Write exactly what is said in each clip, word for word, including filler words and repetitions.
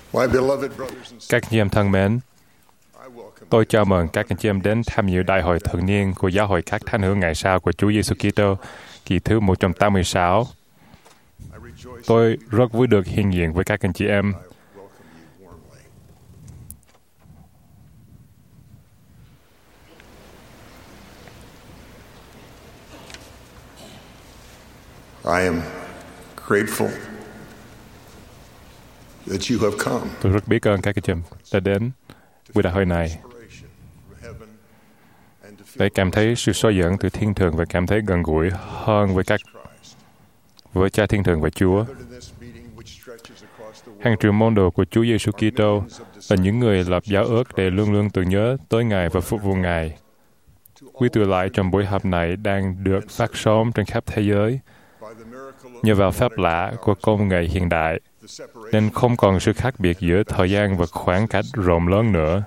Các anh chị em thân mến, tôi chào mừng các anh chị em đến tham dự đại hội thường niên của Giáo hội các Thánh hữu ngày sau của Chúa Giêsu Kitô, kỳ thứ một trăm tám mươi sáu. Tôi rất vui được hiện diện với các anh chị em. I am grateful that you have come. Tôi rất biết ơn các anh chị em đã đến buổi đại hội này để cảm thấy sự soi dẫn từ thiên thượng và cảm thấy gần gũi hơn với các với Cha thiên thượng và Chúa. Hàng triệu môn đồ của Chúa Giêsu Kitô là những người lập giáo ước để luôn luôn tưởng nhớ tới Ngài và phục vụ Ngài. Quy tụ lại trong buổi họp này đang được phát sóng trên khắp thế giới nhờ vào phép lạ của công nghệ hiện đại, nên không còn sự khác biệt giữa thời gian và khoảng cách rộng lớn nữa.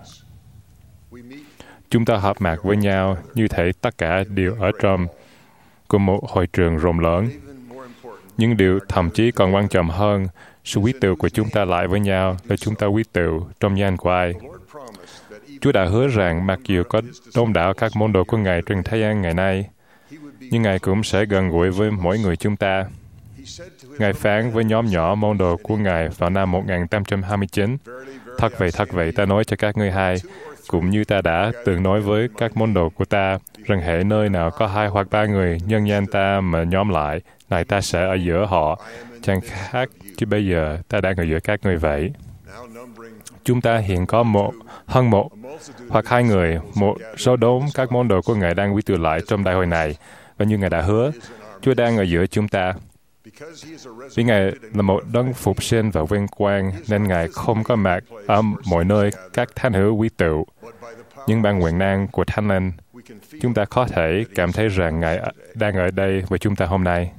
Chúng ta họp mặt với nhau như thể tất cả đều ở trong cùng một hội trường rộng lớn. Nhưng điều thậm chí còn quan trọng hơn, sự quy tụ của chúng ta lại với nhau là chúng ta quy tụ trong danh của Ai. Chúa đã hứa rằng mặc dù có đông đảo các môn đồ của Ngài trên thế gian ngày nay, nhưng Ngài cũng sẽ gần gũi với mỗi người chúng ta. Ngài phán với nhóm nhỏ môn đồ của Ngài vào năm một nghìn tám trăm hai mươi chín, thật vậy, thật vậy, ta nói cho các ngươi hay, cũng như ta đã từng nói với các môn đồ của ta, rằng hễ nơi nào có hai hoặc ba người nhân danh ta mà nhóm lại, này ta sẽ ở giữa họ, chẳng khác chứ bây giờ ta đang ở giữa các ngươi vậy. Chúng ta hiện có một, hơn một hoặc hai người, một số đốm các môn đồ của Ngài đang quy tụ lại trong đại hội này, và như Ngài đã hứa, Chúa đang ở giữa chúng ta. Vì Ngài là một đấng phục sinh và vinh quang, nên Ngài không có mặt ở mọi nơi các thánh hữu quy tụ. Nhưng bằng quyền năng của Thánh Linh, chúng ta có thể cảm thấy rằng Ngài đang ở đây với chúng ta hôm nay.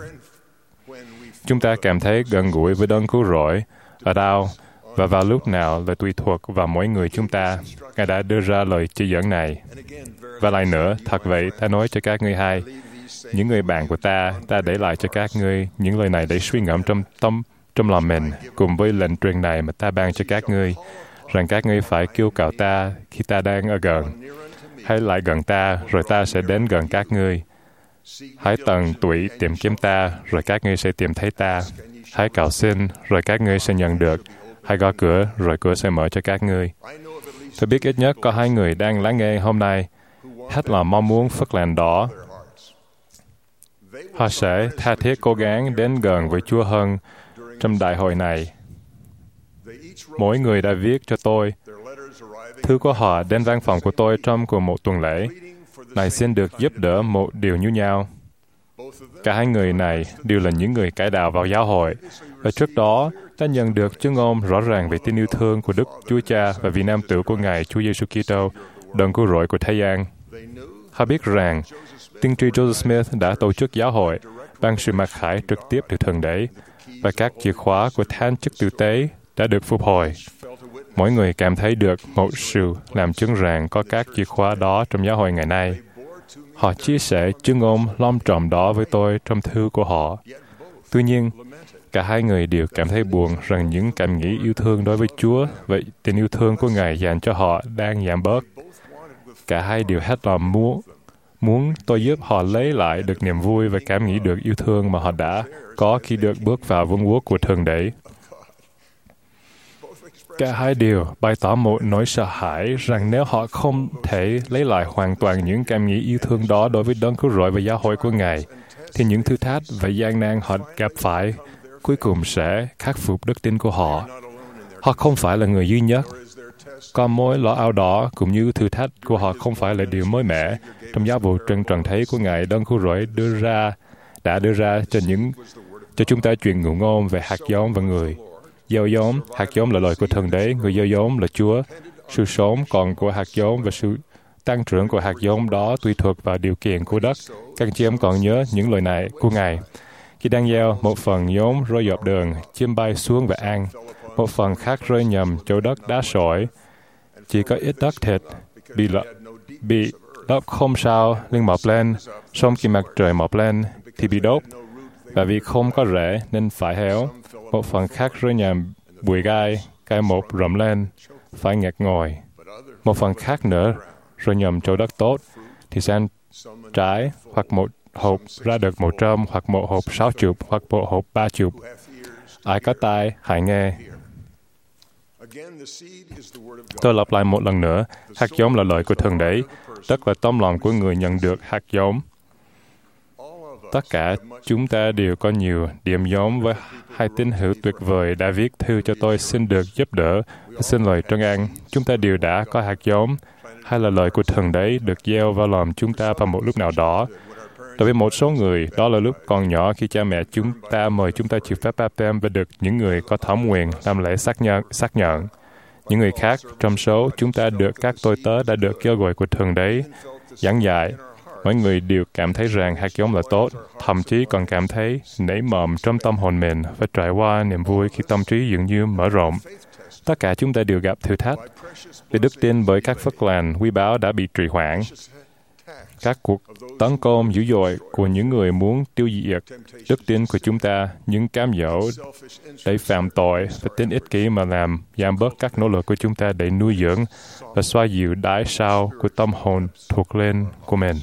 Chúng ta cảm thấy gần gũi với đấng cứu rỗi ở đâu và vào lúc nào là tùy thuộc vào mỗi người chúng ta. Ngài đã đưa ra lời chỉ dẫn này. Và lại nữa, thật vậy, ta nói cho các ngươi hay, những người bạn của ta, ta để lại cho các ngươi những lời này để suy ngẫm trong tâm, trong lòng mình, cùng với lệnh truyền này mà ta ban cho các ngươi, rằng các ngươi phải kêu cầu ta khi ta đang ở gần. Hãy lại gần ta, rồi ta sẽ đến gần các ngươi. Hãy tận tụy tìm kiếm ta, rồi các ngươi sẽ tìm thấy ta. Hãy cầu xin, rồi các ngươi sẽ nhận được. Hãy gõ cửa, rồi cửa sẽ mở cho các ngươi. Tôi biết ít nhất có hai người đang lắng nghe hôm nay, hết lòng mong muốn phước lành đó. Họ sẽ tha thiết cố gắng đến gần với Chúa hơn trong đại hội này. Mỗi người đã viết cho tôi. Thư của họ đến văn phòng của tôi trong cùng một tuần lễ. Này xin được giúp đỡ một điều như nhau. Cả hai người này đều là những người cải đạo vào giáo hội, và trước đó đã nhận được chứng ngôn rõ ràng về tình yêu thương của Đức Chúa Cha và vì nam tử của Ngài Chúa Giêsu Kitô, đấng cứu rỗi của thế gian. Họ biết rằng tiên tri Joseph Smith đã tổ chức giáo hội bằng sự mặc khải trực tiếp từ Thượng Đế, và các chìa khóa của thánh chức tử tế đã được phục hồi. Mỗi người cảm thấy được một sự làm chứng rằng có các chìa khóa đó trong giáo hội ngày nay. Họ chia sẻ chứng ngôn long trọng đó với tôi trong thư của họ. Tuy nhiên, cả hai người đều cảm thấy buồn rằng những cảm nghĩ yêu thương đối với Chúa và tình yêu thương của Ngài dành cho họ đang giảm bớt. Cả hai đều hết lòng muốn muốn tôi giúp họ lấy lại được niềm vui và cảm nghĩ được yêu thương mà họ đã có khi được bước vào vương quốc của Thượng Đế. Cả hai đều bày tỏ một nỗi sợ hãi rằng nếu họ không thể lấy lại hoàn toàn những cảm nghĩ yêu thương đó đối với đấng cứu rỗi và giáo hội của Ngài, thì những thử thách và gian nan họ gặp phải cuối cùng sẽ khắc phục đức tin của họ. Họ không phải là người duy nhất. Có mối lo âu đó cũng như thử thách của họ không phải là điều mới mẻ trong giáo vụ trần trần thế của Ngài đấng cứu rỗi đưa ra đã đưa ra cho những cho chúng ta truyền ngụ ngôn về hạt giống và người. Gieo giống, hạt giống là lời của Thượng Đế, người gieo giống là Chúa. Sự sống còn của hạt giống và sự tăng trưởng của hạt giống đó tùy thuộc vào điều kiện của đất. Các chị em còn nhớ những lời này của Ngài. Khi đang gieo, một phần giống rơi dọc đường, chim bay xuống và ăn. Một phần khác rơi nhầm chỗ đất đá sỏi. Chỉ có ít đất thịt, bị, lọ, bị đất không sao lên mọc lên, xong khi mặt trời mọc lên thì bị đốt. Và vì không có rễ nên phải héo. Một phần khác rơi nhầm bụi gai, cái một rậm lên, phải nghẹt ngồi. Một phần khác nữa, rồi nhầm chỗ đất tốt, thì sẽ ăn trái, hoặc một hộp ra được một trăm, hoặc một hộp sáu chục, hoặc một hộp ba chục. Ai có tai, hãy nghe. Tôi lặp lại một lần nữa, hạt giống là lời của Thượng Đế, đất là tấm lòng của người nhận được hạt giống. Tất cả chúng ta đều có nhiều điểm giống với hai tín hữu tuyệt vời đã viết thư cho tôi xin được giúp đỡ và xin lời trấn an. Chúng ta đều đã có hạt giống, hay là lời của Thượng Đế được gieo vào lòng chúng ta vào một lúc nào đó. Đối với một số người, đó là lúc còn nhỏ khi cha mẹ chúng ta mời chúng ta chịu phép baptêm và được những người có thẩm quyền làm lễ xác nhận. xác nhận. Những người khác, trong số chúng ta được các tôi tớ đã được kêu gọi của Thượng Đế giảng dạy. Mọi người đều cảm thấy rằng hạt giống là tốt, thậm chí còn cảm thấy nảy mầm trong tâm hồn mình và trải qua niềm vui khi tâm trí dường như mở rộng. Tất cả chúng ta đều gặp thử thách. Vì đức tin bởi các phước lành quý báu đã bị trì hoãn. Các cuộc tấn công dữ dội của những người muốn tiêu diệt đức tin của chúng ta, những cám dỗ để phạm tội và tính ích kỷ mà làm giảm bớt các nỗ lực của chúng ta để nuôi dưỡng và xoa dịu đáy sau của tâm hồn thuộc lên của mình.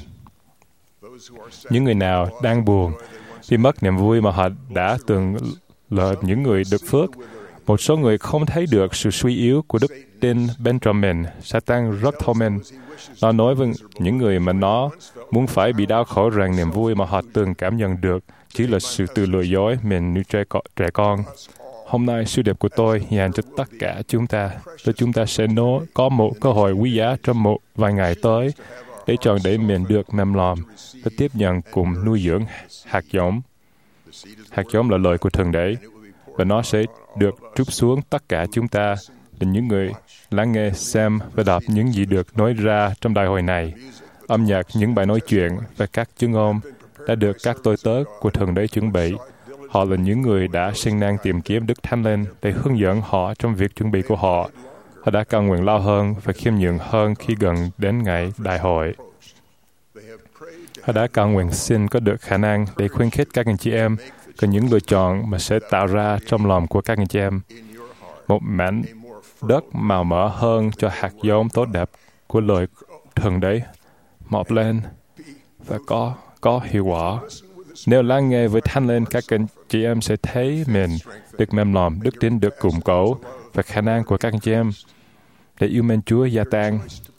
Những người nào đang buồn vì mất niềm vui mà họ đã từng là những người được phước, một số người không thấy được sự suy yếu của đức tin bên trong mình. Satan rất thông minh. Nó nói với những người mà nó muốn phải bị đau khổ rằng niềm vui mà họ từng cảm nhận được chỉ là sự tự lừa dối mình như trẻ, trẻ con. Hôm nay, sứ điệp của tôi dành cho tất cả chúng ta, để chúng ta sẽ nói, có một cơ hội quý giá trong một vài ngày tới để chọn để mình được mềm lòng và tiếp nhận cùng nuôi dưỡng hạt giống. Hạt giống là lời của Thượng Đế, và nó sẽ được trút xuống tất cả chúng ta để những người lắng nghe, xem và đọc những gì được nói ra trong đại hội này. Âm nhạc, những bài nói chuyện và các chứng ngôn đã được các tôi tớ của Thượng Đế chuẩn bị. Họ là những người đã siêng năng tìm kiếm Đức Thánh Linh để hướng dẫn họ trong việc chuẩn bị của họ. Họ đã cầu nguyện lâu hơn và khiêm nhường hơn khi gần đến ngày đại hội. Họ đã cầu nguyện xin có được khả năng để khuyến khích các anh chị em có những lựa chọn mà sẽ tạo ra trong lòng của các anh chị em một mảnh đất màu mỡ hơn cho hạt giống tốt đẹp của lời Thượng Đế mọc lên và có có hiệu quả. Nếu lắng nghe với Thánh Linh, các anh chị em sẽ thấy mình được mềm lòng, đức tin được củng cố và khả năng của các anh chị em để yêu mến Chúa gia tăng.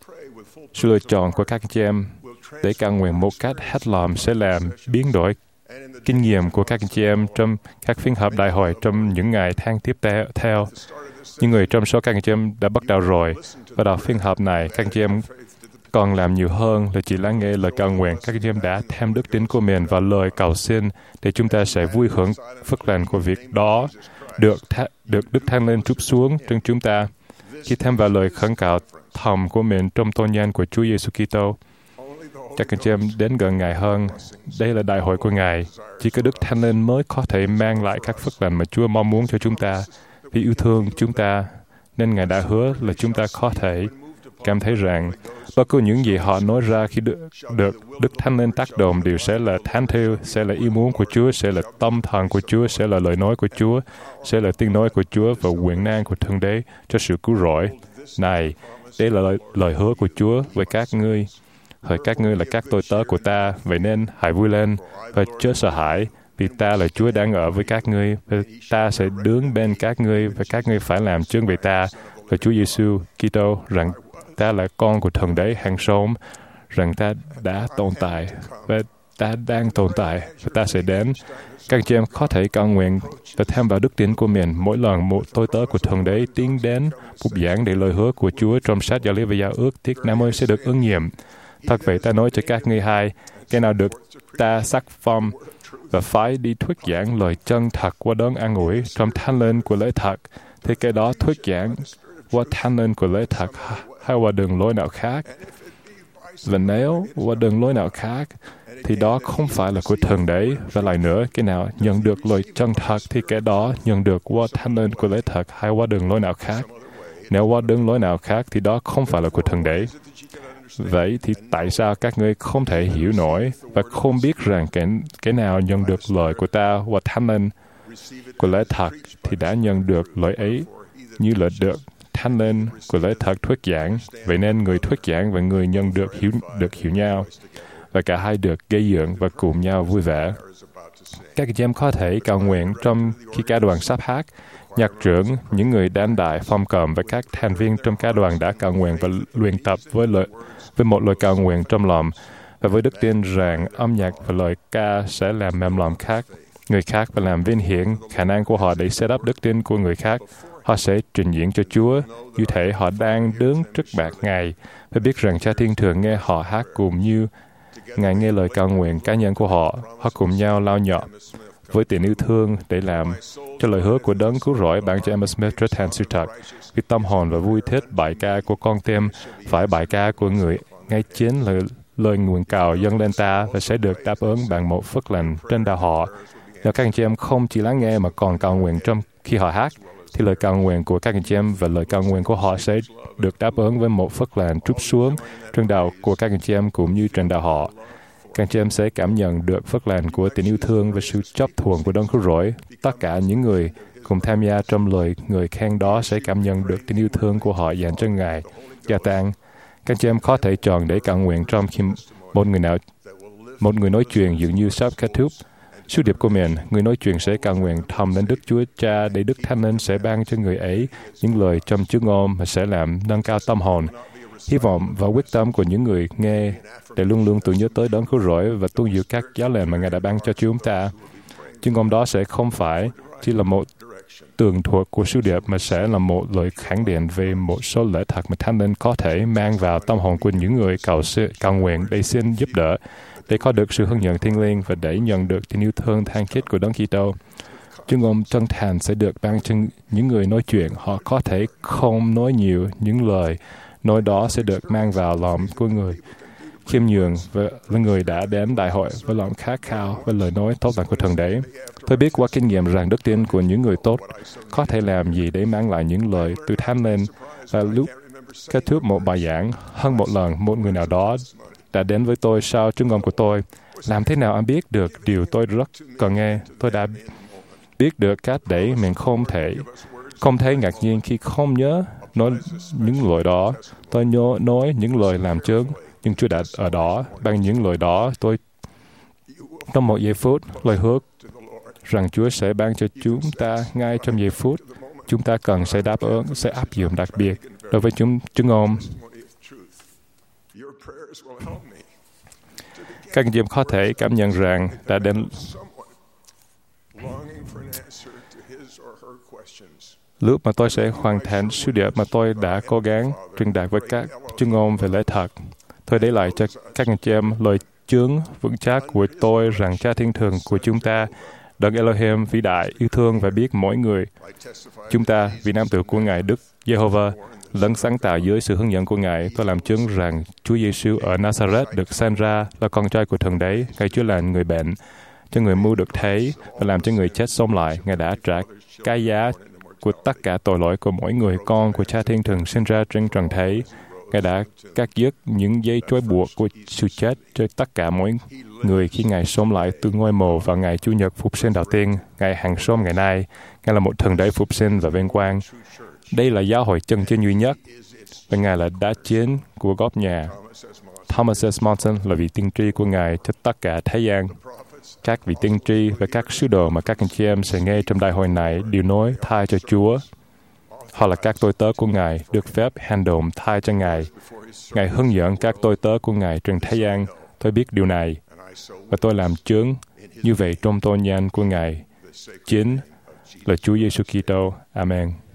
Sự lựa chọn của các anh chị em để cầu nguyện một cách hết lòng sẽ làm biến đổi kinh nghiệm của các anh chị em trong các phiên họp đại hội trong những ngày tháng tiếp theo. Những người trong số các anh chị em đã bắt đầu rồi, và đọc phiên họp này, các anh chị em còn làm nhiều hơn là chỉ lắng nghe lời cầu nguyện. Các anh chị em đã thêm đức tin của mình vào lời cầu xin để chúng ta sẽ vui hưởng phước lành của việc đó được th- được Đức Thánh Linh trút xuống trên chúng ta. Khi thêm vào lời khẩn cầu thầm của mình trong tôn danh của Chúa Giêsu Kitô, các anh chị em đến gần Ngài hơn. Đây là đại hội của Ngài. Chỉ có Đức Thánh Linh mới có thể mang lại các phước lành mà Chúa mong muốn cho chúng ta. Vì yêu thương chúng ta, nên Ngài đã hứa là chúng ta có thể cảm thấy rằng bất cứ những gì họ nói ra khi được, được Đức Thánh Linh tác động đều sẽ là thánh thiêu, sẽ là ý muốn của Chúa, sẽ là tâm thần của Chúa, sẽ là lời nói của Chúa, sẽ là tiếng nói của Chúa và quyền năng của Thượng Đế cho sự cứu rỗi. Này, đây là lời, lời hứa của Chúa với các ngươi. Hỡi các ngươi là các tôi tớ của ta, vậy nên hãy vui lên và chớ sợ hãi, vì ta là Chúa đang ở với các ngươi, và ta sẽ đứng bên các ngươi, và các ngươi phải làm chứng về ta, là Chúa Giêsu Kitô, rằng ta là con của Thượng Đế hàng sống, rằng ta đã tồn tại, và ta đang tồn tại, và ta sẽ đến. Các chị em có thể cầu nguyện và thêm vào đức tin của mình mỗi lần một tôi tớ của Thượng Đế tiến đến bục giảng để lời hứa của Chúa trong sách Gia Lý và Giao ước thiết năm mươi sẽ được ứng nghiệm. Thật vậy ta nói cho các ngươi hay, cái nào được ta sắc phong và phải đi thuyết giảng lời chân thật qua đấng an ủi trong Thánh Linh của lễ thật, thì cái đó thuyết giảng qua Thánh Linh của lễ thật hay qua đường lối nào khác. Và nếu qua đường lối nào khác, thì đó không phải là của Thượng Đế. Và lại nữa, cái nào nhận được lời chân thật thì cái đó nhận được qua Thánh Linh của lễ thật hay qua đường lối nào khác. Nếu qua đường lối nào khác thì đó không phải là của Thượng Đế. Vậy thì tại sao các ngươi không thể hiểu nổi và không biết rằng cái, cái nào nhận được lời của ta qua Thánh Linh của lễ thật thì đã nhận được lời ấy như là được thánh linh của lễ thật thuyết giảng. Vậy nên người thuyết giảng và người nhận được hiểu được hiểu nhau, và cả hai được gây dựng và cùng nhau vui vẻ. Các anh chị em có thể cầu nguyện trong khi cả đoàn sắp hát. Nhạc trưởng, những người đàn đại, phong cầm và các thành viên trong cả đoàn đã cầu nguyện và luyện tập với lời, với một lời cầu nguyện trong lòng và với đức tin rằng âm nhạc và lời ca sẽ làm mềm lòng khác, người khác và làm vinh hiển khả năng của họ để set up đức tin của người khác. Họ sẽ trình diễn cho Chúa, như thể họ đang đứng trước bạc Ngài và biết rằng Cha Thiên Thượng nghe họ hát cũng như Ngài nghe lời cầu nguyện cá nhân của họ. Họ cùng nhau lao nhọ với tình yêu thương để làm cho lời hứa của Đấng cứu rỗi ban cho Emma Smith trở thành sự thật. Vì tâm hồn và vui thích bài ca của con tim phải bài ca của người ngay chính là lời nguyện cầu dâng lên ta và sẽ được đáp ứng bằng một phước lành trên đầu họ. Nếu các anh chị em không chỉ lắng nghe mà còn cầu nguyện trong khi họ hát, thì lời cầu nguyện của các anh chị em và lời cầu nguyện của họ sẽ được đáp ứng với một phước lành trút xuống trên đầu của các anh chị em cũng như trên đầu họ. Các anh chị em sẽ cảm nhận được phước lành của tình yêu thương và sự chấp thuận của Đấng cứu rỗi. Tất cả những người cùng tham gia trong lời người khen đó sẽ cảm nhận được tình yêu thương của họ dành cho Ngài gia tăng. Các anh chị em có thể chọn để cầu nguyện trong khi một người nào, một người nói chuyện dường như sắp kết thúc sứ điệp của mình. Người nói chuyện sẽ cầu nguyện thầm lên Đức Chúa Cha để Đức Thánh Linh sẽ ban cho người ấy những lời trong chứa ngôn mà sẽ làm nâng cao tâm hồn, hy vọng và quyết tâm của những người nghe để luôn luôn tự nhớ tới Đấng cứu rỗi và tuân giữ các giáo lệnh mà Ngài đã ban cho chúng ta. Chữ ngôn đó sẽ không phải chỉ là một tường thuật của sứ điệp mà sẽ là một lời khẳng định về một số lẽ thật mà Thánh Linh có thể mang vào tâm hồn của những người cầu, cầu nguyện để xin giúp đỡ, để có được sự hướng dẫn thiêng liêng và để nhận được tình yêu thương than khiết của Đấng Kitô. Chữ ngôn chân thành sẽ được ban cho những người nói chuyện. Họ có thể không nói nhiều, những lời nói đó sẽ được mang vào lòng của người khiêm nhường và là người đã đến đại hội với lòng khát khao với lời nói tốt lành của Thượng Đế. Tôi biết qua kinh nghiệm rằng đức tin của những người tốt có thể làm gì để mang lại những lời từ Thánh Linh. Và lúc kết thúc một bài giảng, hơn một lần một người nào đó đã đến với tôi sau chứng ngôn của tôi. Làm thế nào anh biết được điều tôi rất cần nghe? Tôi đã biết được cách để mình không thể không thấy ngạc nhiên khi không nhớ nói những lời đó. Tôi nhớ nói những lời làm chứng, nhưng Chúa đã ở đó. Bằng những lời đó, tôi trong một giây phút, lời hứa rằng Chúa sẽ ban cho chúng ta ngay trong giây phút. Chúng ta cần sẽ đáp ứng, sẽ áp dụng đặc biệt đối với chúng chứng ngôn. Các anh chị em có thể cảm nhận rằng đã đến lúc mà tôi sẽ hoàn thành sứ điệp mà tôi đã cố gắng truyền đạt với các chứng ngôn về lẽ thật. Tôi để lại cho các anh chị em lời chứng vững chắc của tôi rằng Cha Thiên Thượng của chúng ta, Đấng Elohim vĩ đại, yêu thương và biết mỗi người. Chúng ta, vì nam tử của Ngài Đức Giê-hô-va, lẫn sáng tạo dưới sự hướng dẫn của Ngài, tôi làm chứng rằng Chúa Giêsu ở Nazareth được sinh ra là con trai của Thượng Đế. Ngài chữa lành người bệnh, cho người mù được thấy và làm cho người chết sống lại. Ngài đã trả cái giá của tất cả tội lỗi của mỗi người con của Cha Thiên Thượng sinh ra trên trần thế. Ngài đã cắt dứt những dây trói buộc của sự chết cho tất cả mỗi người khi Ngài sống lại từ ngôi mộ vào ngày Chủ nhật phục sinh đầu tiên. Ngài hàng sống ngày nay. Ngài là một Thượng Đế phục sinh và vinh quang. Đây là giáo hội chân chính duy nhất, và Ngài là đá chiến của góp nhà. Thomas S. Monson là vị tiên tri của Ngài cho tất cả thế gian. Các vị tiên tri và các sứ đồ mà các anh chị em sẽ nghe trong đại hội này đều nói thay cho Chúa. Họ là các tôi tớ của Ngài, được phép hành động thay cho Ngài. Ngài hướng dẫn các tôi tớ của Ngài trên thế gian. Tôi biết điều này, và tôi làm chứng như vậy trong tôn danh của Ngài. Chính là Chúa Giêsu Kitô. Amen.